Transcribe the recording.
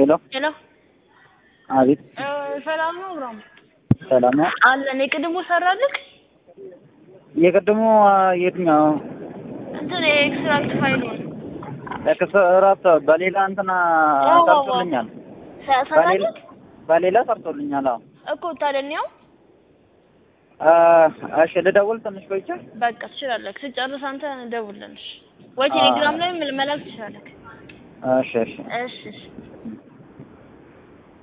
ሄሎ ሄሎ አቤት ሰላም ነው ብራም ሰላም ነው አለን የቅድሙ ሰራልክ የቅድሙ የትኛው እንትን ኤክስትራክት ፋይል ነው ኤክስትራክት በሌላ እንትና ሰርቶልኛል በሌላ ሰርቶልኛል እኮ ታደኛው እሺ ልደውል ትንሽ ቆይቼ በቃ ትችላለህ ስጨርስ አንተ ደውልልሽ ወይ ቴሌግራም ላይ መላክ ትችላለህ እሺ እሺ